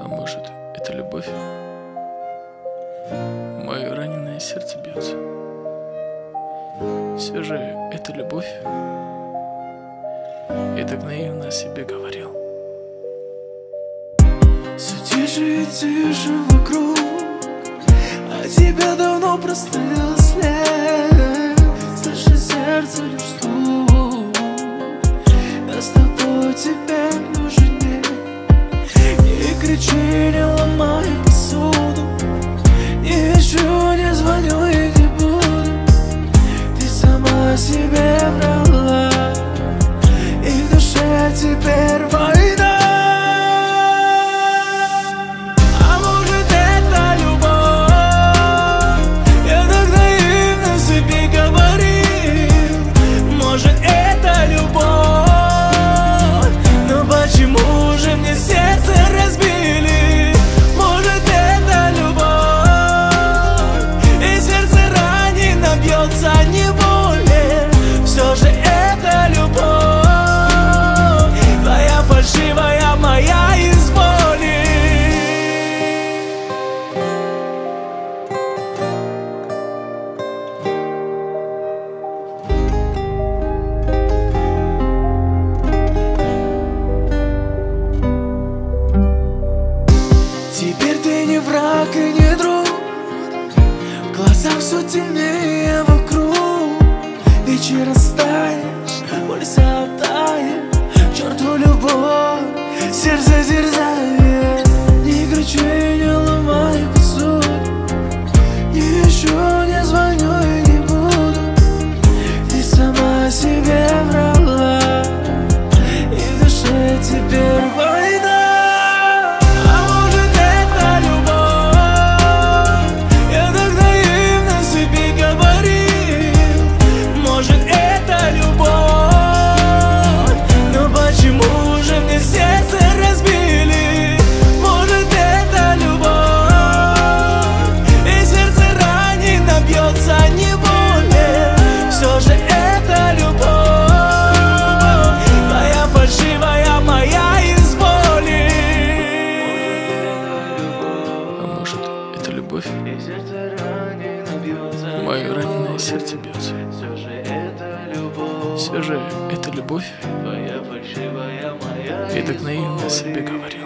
А может, это любовь? Мое раненое сердце бьется. Все же это любовь. Я так наивно о себе говорил. Все тише и тише вокруг, а тебя давно простыл след. Слышишь сердце лишь стук, я с тобой теперь уже нет. Не кричи, не ломай посуду, не ищу, не звоню и не буду. Ты сама себе врала, и в душе теперь война. Теперь ты не враг и не друг, в глазах все темнее вокруг. Вечер растает, пульс оттает, к черту любовь, сердце дерзает. Не кричи, не ломай посуду, не ищу, не звоню и не буду. Ты сама себе врала, и в душе теперь война. Любовь. Мое раненое сердце бьется. Все же это любовь. Я так наивно о себе говорил.